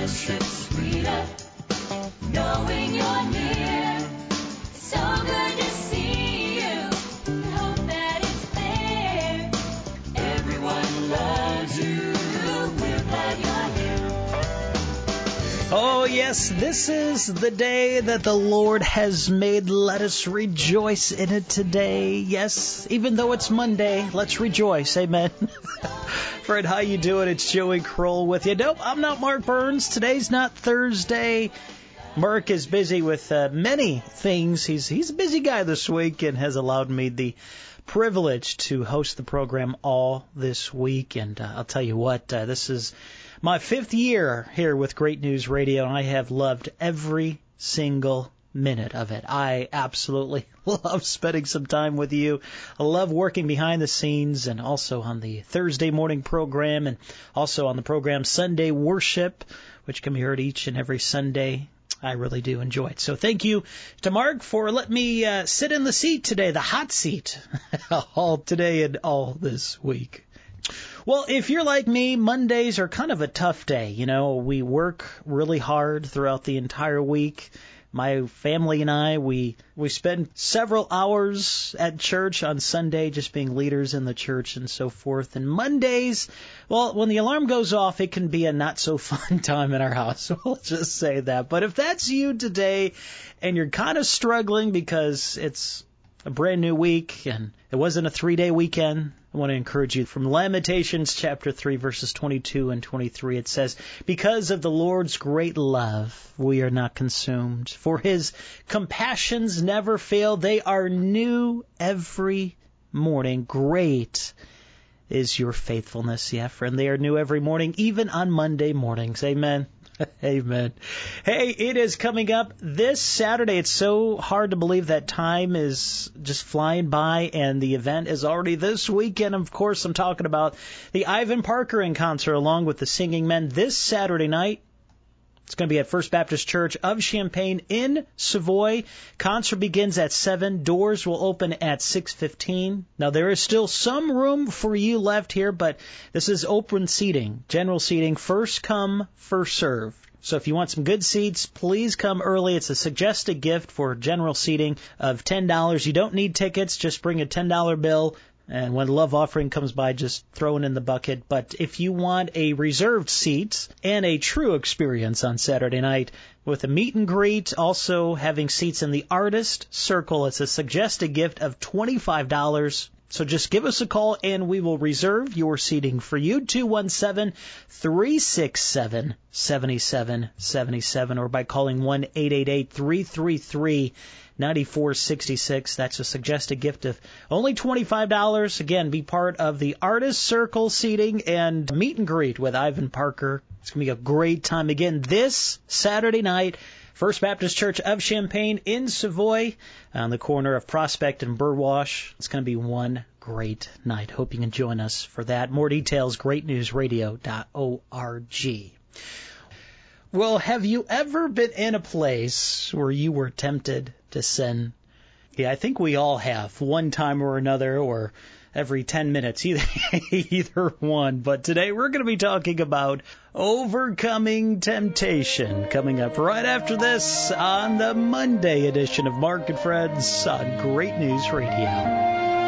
Fellowship sweeter, knowing you're near. So good to see you. Hope that it's there. Everyone loves you. We're glad you're here. Oh, yes, this is the day that the Lord has made. Let us rejoice in it today. Yes, even though it's Monday, let's rejoice. Amen. Fred, how you doing? It's Joey Kroll with you. Nope, I'm not Mark Burns. Today's not Thursday. Mark is busy with many things. He's a busy guy this week and has allowed me the privilege to host the program all this week. And I'll tell you what, this is my 5th year here with Great News Radio, and I have loved every single minute of it. I absolutely love spending some time with you. I love working behind the scenes and also on the Thursday morning program and also on the program Sunday Worship, which can be heard each and every Sunday. I really do enjoy it. So thank you to Mark for letting me sit in the seat today, the hot seat, all today and all this week. Well, if you're like me, Mondays are kind of a tough day. You know, we work really hard throughout the entire week. My family and I, we spend several hours at church on Sunday just being leaders in the church and so forth. And Mondays, well, when the alarm goes off, it can be a not-so-fun time in our house. We'll just say that. But if that's you today and you're kind of struggling because it's a brand new week and it wasn't a 3-day weekend, I want to encourage you from Lamentations chapter 3, verses 22 and 23. It says, "Because of the Lord's great love, we are not consumed. For his compassions never fail. They are new every morning. Great is your faithfulness." Yeah, friend, they are new every morning, even on Monday mornings. Amen. Amen. Hey, it is coming up this Saturday. It's so hard to believe that time is just flying by, and the event is already this weekend. Of course, I'm talking about the Ivan Parker in concert along with the Singing Men this Saturday night. It's going to be at First Baptist Church of Champaign in Savoy. Concert begins at 7. Doors will open at 6:15. Now, there is still some room for you left here, but this is open seating, general seating, first come, first serve. So if you want some good seats, please come early. It's a suggested gift for general seating of $10. You don't need tickets. Just bring a $10 bill. And when the love offering comes by, just throw it in the bucket. But if you want a reserved seat and a true experience on Saturday night with a meet and greet, also having seats in the Artist Circle, it's a suggested gift of $25. So just give us a call and we will reserve your seating for you. 217-367-7777 or by calling 1-888-333-9466. That's a suggested gift of only $25. Again, be part of the Artist Circle seating and meet and greet with Ivan Parker. It's going to be a great time. Again, this Saturday night, First Baptist Church of Champaign in Savoy on the corner of Prospect and Burwash. It's going to be one great night. Hope you can join us for that. More details, greatnewsradio.org. Well, have you ever been in a place where you were tempted to sin? Yeah, I think we all have, one time or another, or every 10 minutes, either one. But today we're going to be talking about overcoming temptation, coming up right after this on the Monday edition of Mark and Friends on Great News Radio.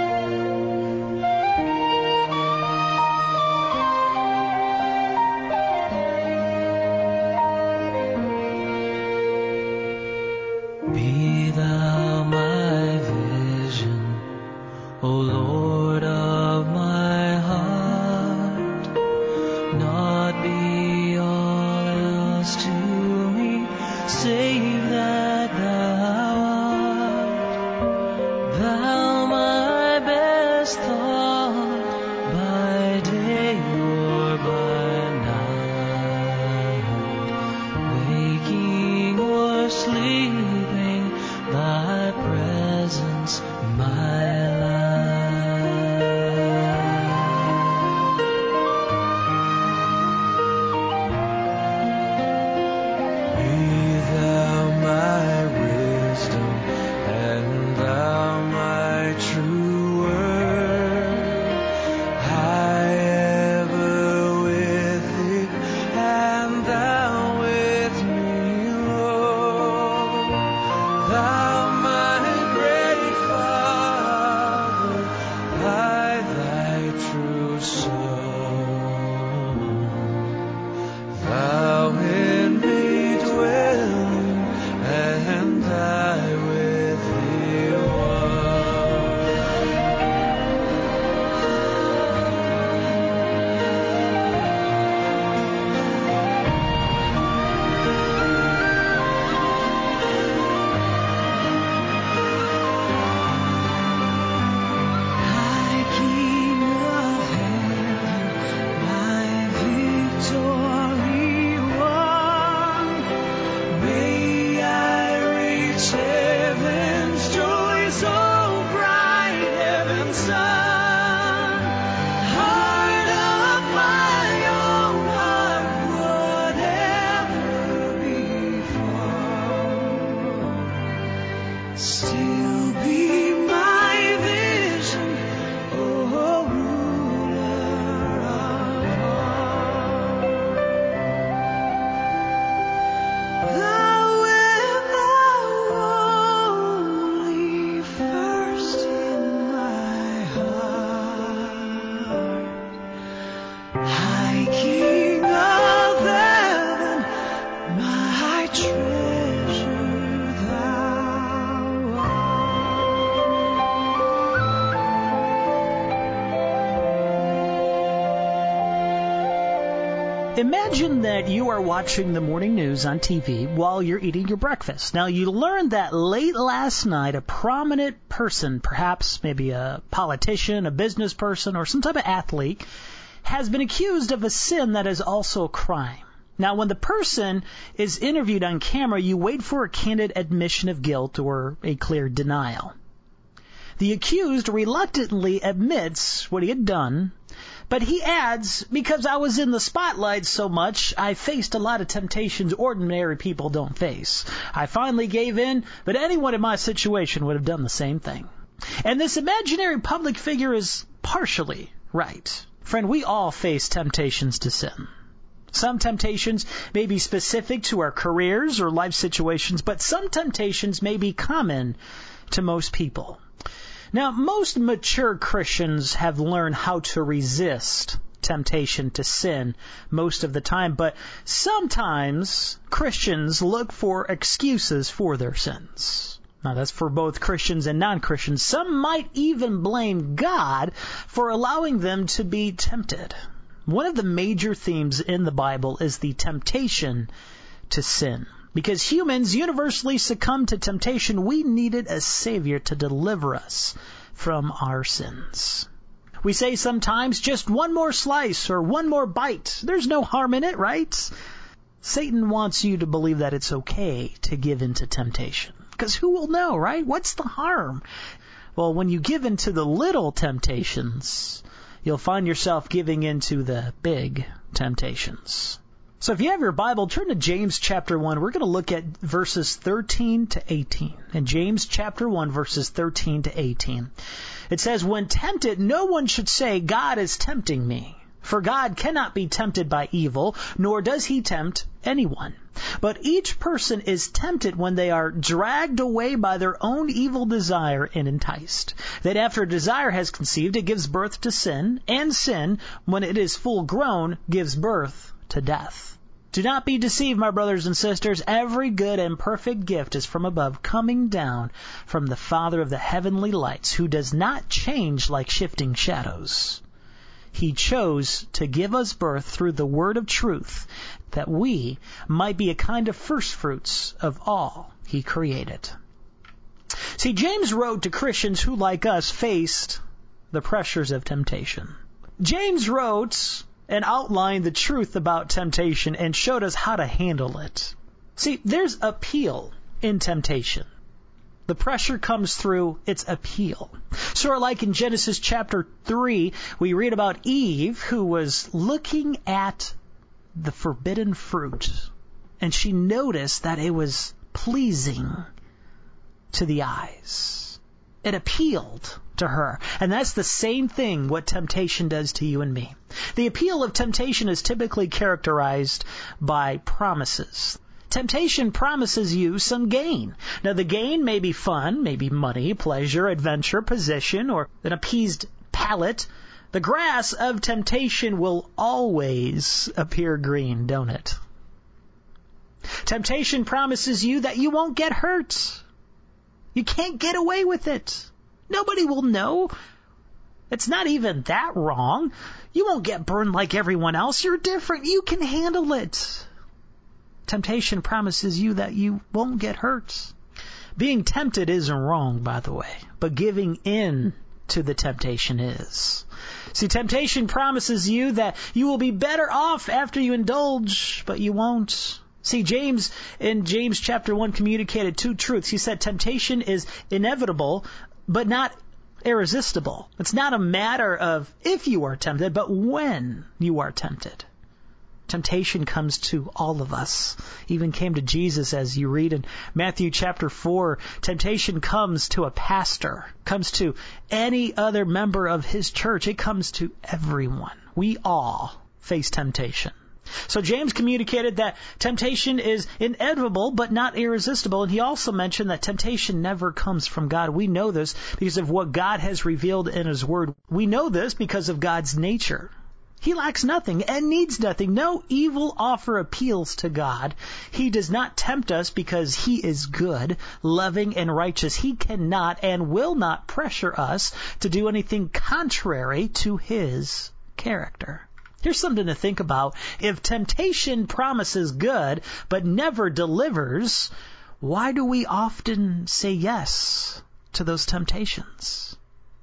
Be thou my vision, O Lord of my heart, not be all else to me, save that thou art, thou my so bright, heaven's sun. Heart of my own heart would ever be found. Still be my vision, oh ruler of all. Thou art only first in my heart. High King of heaven, my treasure thou art. Imagine that you are watching the morning news on TV while you're eating your breakfast. Now, you learned that late last night, a prominent person, perhaps maybe a politician, a business person, or some type of athlete, has been accused of a sin that is also a crime. Now, when the person is interviewed on camera, you wait for a candid admission of guilt or a clear denial. The accused reluctantly admits what he had done, but he adds, because I was in the spotlight so much, I faced a lot of temptations ordinary people don't face. I finally gave in, but anyone in my situation would have done the same thing. And this imaginary public figure is partially right. Friend, we all face temptations to sin. Some temptations may be specific to our careers or life situations, but some temptations may be common to most people. Now, most mature Christians have learned how to resist temptation to sin most of the time, but sometimes Christians look for excuses for their sins. Now, that's for both Christians and non-Christians. Some might even blame God for allowing them to be tempted. One of the major themes in the Bible is the temptation to sin. Because humans universally succumb to temptation, we needed a Savior to deliver us from our sins. We say sometimes, just one more slice or one more bite. There's no harm in it, right? Satan wants you to believe that it's okay to give in to temptation. Because who will know, right? What's the harm? Well, when you give in to the little temptations, you'll find yourself giving in to the big temptations. So if you have your Bible, turn to James chapter 1. We're going to look at verses 13 to 18. In James chapter 1, verses 13 to 18. It says, when tempted, no one should say, God is tempting me. For God cannot be tempted by evil, nor does he tempt anyone. But each person is tempted when they are dragged away by their own evil desire and enticed. Then after desire has conceived, it gives birth to sin, and sin, when it is full grown, gives birth to death. Do not be deceived, my brothers and sisters. Every good and perfect gift is from above, coming down from the Father of the heavenly lights, who does not change like shifting shadows. He chose to give us birth through the word of truth, that we might be a kind of first fruits of all he created. See, James wrote to Christians who, like us, faced the pressures of temptation. James wrote and outlined the truth about temptation and showed us how to handle it. See, there's appeal in temptation. The pressure comes through its appeal. Sort of like in Genesis chapter 3, we read about Eve who was looking at the forbidden fruit, and she noticed that it was pleasing to the eyes. It appealed to her. And that's the same thing what temptation does to you and me. The appeal of temptation is typically characterized by promises. Temptation promises you some gain. Now, the gain may be fun, maybe money, pleasure, adventure, position, or an appeased palate. The grass of temptation will always appear green, don't it? Temptation promises you that you won't get hurt. You can't get away with it. Nobody will know. It's not even that wrong. You won't get burned like everyone else. You're different. You can handle it. Temptation promises you that you won't get hurt. Being tempted isn't wrong, by the way, but giving in to the temptation is. See, temptation promises you that you will be better off after you indulge, but you won't. See, James, in James chapter 1, communicated two truths. He said temptation is inevitable, but not irresistible. It's not a matter of if you are tempted, but when you are tempted. Temptation comes to all of us. Even came to Jesus, as you read in Matthew chapter 4. Temptation comes to a pastor, comes to any other member of his church. It comes to everyone. We all face temptation. So James communicated that temptation is inevitable but not irresistible. And he also mentioned that temptation never comes from God. We know this because of what God has revealed in His Word. We know this because of God's nature. He lacks nothing and needs nothing. No evil offer appeals to God. He does not tempt us because He is good, loving, and righteous. He cannot and will not pressure us to do anything contrary to His character. Here's something to think about. If temptation promises good but never delivers, why do we often say yes to those temptations?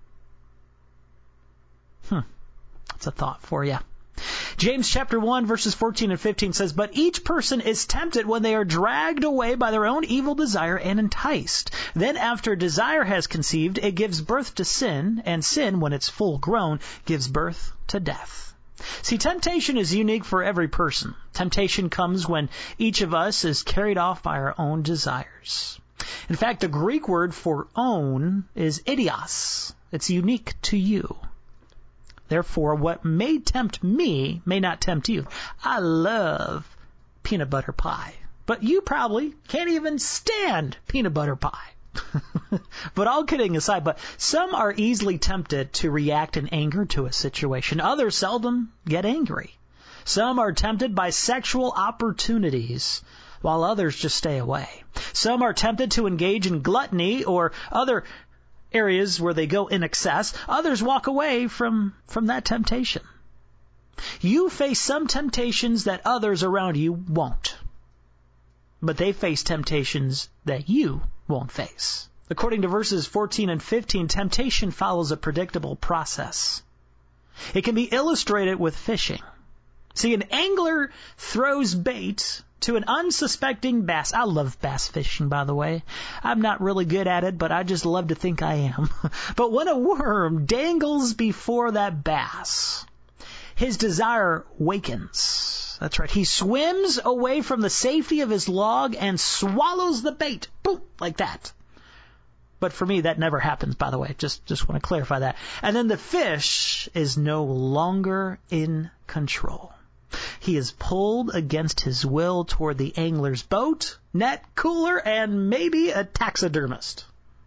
That's a thought for you. James chapter 1 verses 14 and 15 says, "But each person is tempted when they are dragged away by their own evil desire and enticed. Then after desire has conceived, it gives birth to sin, and sin, when it's full grown, gives birth to death." See, temptation is unique for every person. Temptation comes when each of us is carried off by our own desires. In fact, the Greek word for own is idios. It's unique to you. Therefore, what may tempt me may not tempt you. I love peanut butter pie, but you probably can't even stand peanut butter pie. But all kidding aside, but some are easily tempted to react in anger to a situation. Others seldom get angry. Some are tempted by sexual opportunities, while others just stay away. Some are tempted to engage in gluttony or other areas where they go in excess. Others walk away from that temptation. You face some temptations that others around you won't. But they face temptations that you won't face. According to verses 14 and 15, temptation follows a predictable process. It can be illustrated with fishing. See, an angler throws bait to an unsuspecting bass. I love bass fishing, by the way. I'm not really good at it, but I just love to think I am. But when a worm dangles before that bass, his desire wakens. That's right. He swims away from the safety of his log and swallows the bait. Boom, like that. But for me, that never happens, by the way. Just want to clarify that. And then the fish is no longer in control. He is pulled against his will toward the angler's boat, net, cooler, and maybe a taxidermist.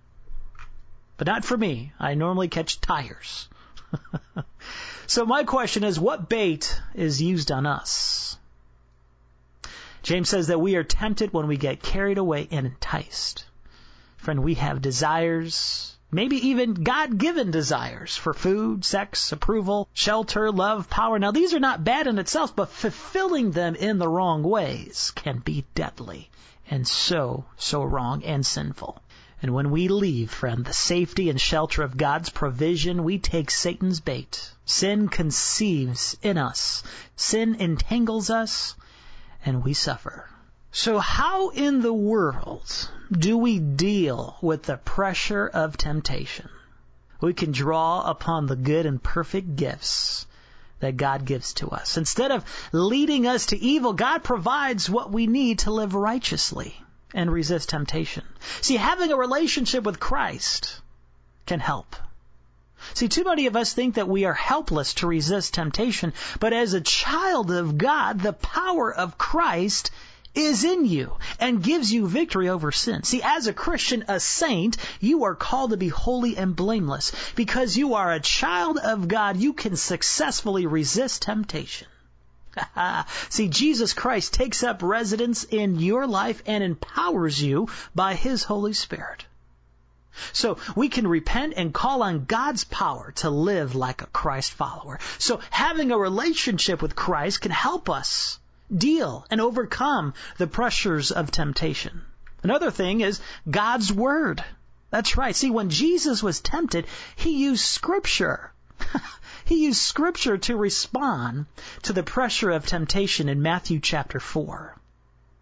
But not for me. I normally catch tires. So my question is, what bait is used on us? James says that we are tempted when we get carried away and enticed. Friend, we have desires, maybe even God-given desires for food, sex, approval, shelter, love, power. Now, these are not bad in itself, but fulfilling them in the wrong ways can be deadly and so wrong and sinful. And when we leave, friend, the safety and shelter of God's provision, we take Satan's bait. Sin conceives in us. Sin entangles us, and we suffer. So how in the world do we deal with the pressure of temptation? We can draw upon the good and perfect gifts that God gives to us. Instead of leading us to evil, God provides what we need to live righteously and resist temptation. See, having a relationship with Christ can help. See, too many of us think that we are helpless to resist temptation, but as a child of God, the power of Christ is in you and gives you victory over sin. See, as a Christian, a saint, you are called to be holy and blameless. Because you are a child of God, you can successfully resist temptation. See, Jesus Christ takes up residence in your life and empowers you by His Holy Spirit. So we can repent and call on God's power to live like a Christ follower. So having a relationship with Christ can help us deal and overcome the pressures of temptation. Another thing is God's Word. That's right. See, when Jesus was tempted, He used Scripture. He used Scripture to respond to the pressure of temptation in Matthew chapter 4.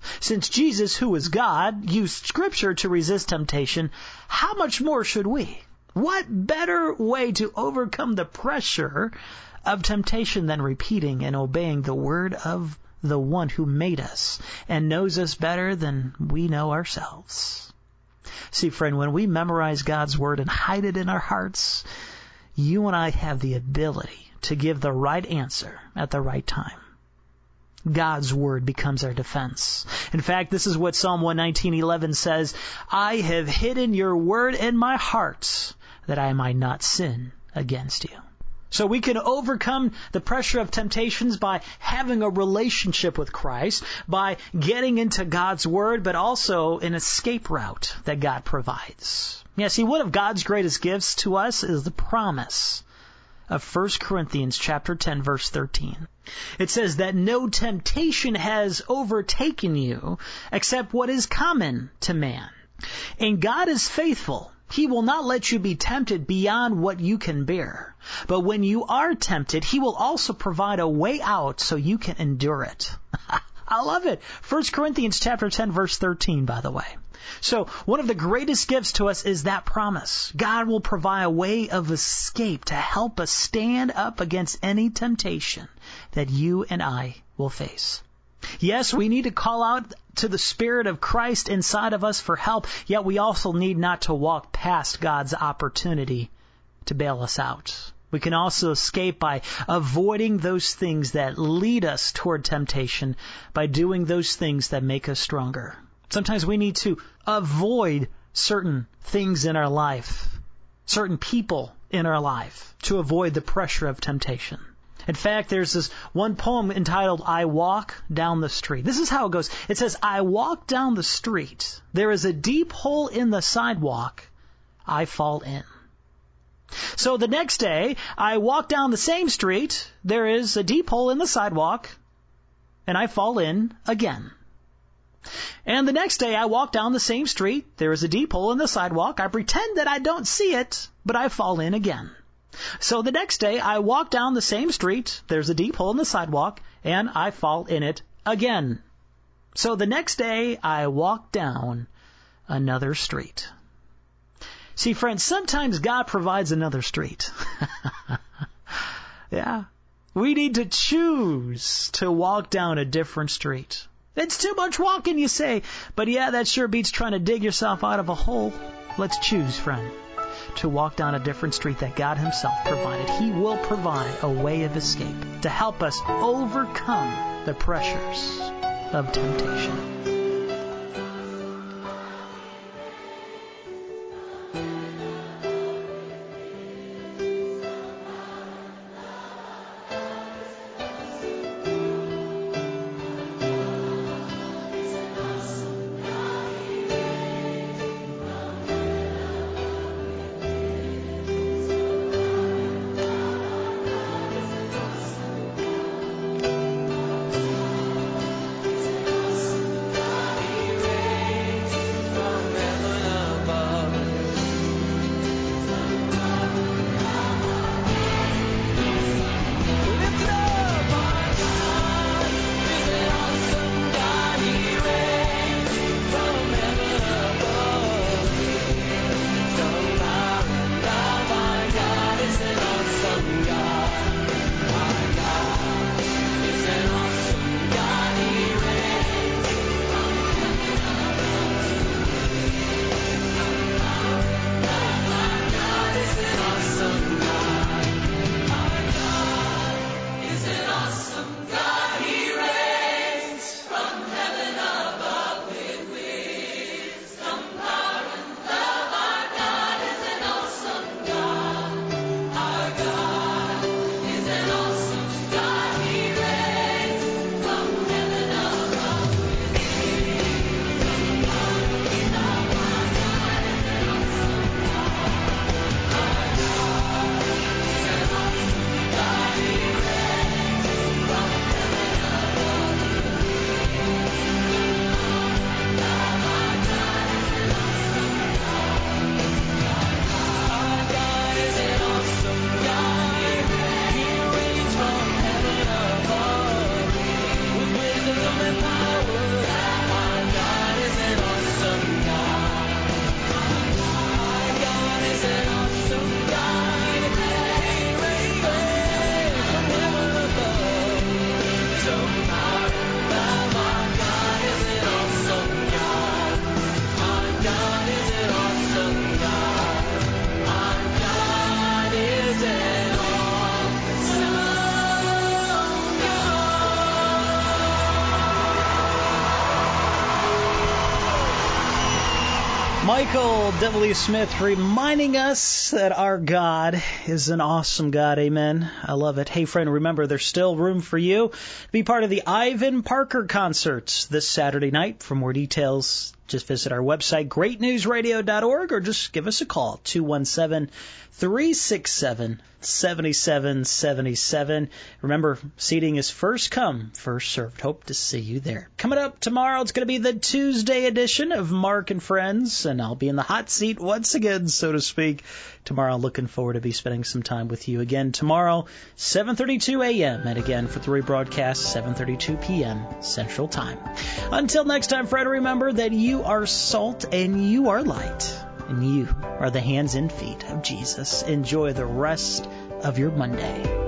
Since Jesus, who is God, used Scripture to resist temptation, how much more should we? What better way to overcome the pressure of temptation than repeating and obeying the word of the one who made us and knows us better than we know ourselves? See, friend, when we memorize God's word and hide it in our hearts, you and I have the ability to give the right answer at the right time. God's word becomes our defense. In fact, this is what Psalm 119:11 says, I have hidden your word in my heart that I might not sin against you. So we can overcome the pressure of temptations by having a relationship with Christ, by getting into God's word, but also an escape route that God provides. Yeah, see, one of God's greatest gifts to us is the promise of 1 Corinthians chapter 10, verse 13. It says that no temptation has overtaken you except what is common to man. And God is faithful. He will not let you be tempted beyond what you can bear. But when you are tempted, He will also provide a way out so you can endure it. I love it. 1 Corinthians chapter 10, verse 13, by the way. So one of the greatest gifts to us is that promise. God will provide a way of escape to help us stand up against any temptation that you and I will face. Yes, we need to call out to the Spirit of Christ inside of us for help, yet we also need not to walk past God's opportunity to bail us out. We can also escape by avoiding those things that lead us toward temptation, by doing those things that make us stronger. Sometimes we need to avoid certain things in our life, certain people in our life, to avoid the pressure of temptation. In fact, there's this one poem entitled, I Walk Down the Street. This is how it goes. It says, I walk down the street. There is a deep hole in the sidewalk. I fall in. So the next day, I walk down the same street. There is a deep hole in the sidewalk, and I fall in again. And the next day, I walk down the same street. There is a deep hole in the sidewalk. I pretend that I don't see it, but I fall in again. So the next day, I walk down the same street. There's a deep hole in the sidewalk, and I fall in it again. So the next day, I walk down another street. See, friends, sometimes God provides another street. Yeah. We need to choose to walk down a different street. It's too much walking, you say. But yeah, that sure beats trying to dig yourself out of a hole. Let's choose, friend, to walk down a different street that God Himself provided. He will provide a way of escape to help us overcome the pressures of temptation. Michael W. Smith reminding us that our God is an awesome God. Amen. I love it. Hey, friend, remember, there's still room for you to be part of the Ivan Parker concerts this Saturday night. For more details, just visit our website, greatnewsradio.org, or just give us a call, 217-367-7777. Remember, seating is first come, first served. Hope to see you there. Coming up tomorrow, it's going to be the Tuesday edition of Mark and Friends, and I'll be in the hot seat once again, so to speak. Tomorrow, looking forward to be spending some time with you again tomorrow, 7:32 a.m., and again for the rebroadcast, 7:32 p.m. Central Time. Until next time, friend, remember that you are salt and you are light, and you are the hands and feet of Jesus. Enjoy the rest of your Monday.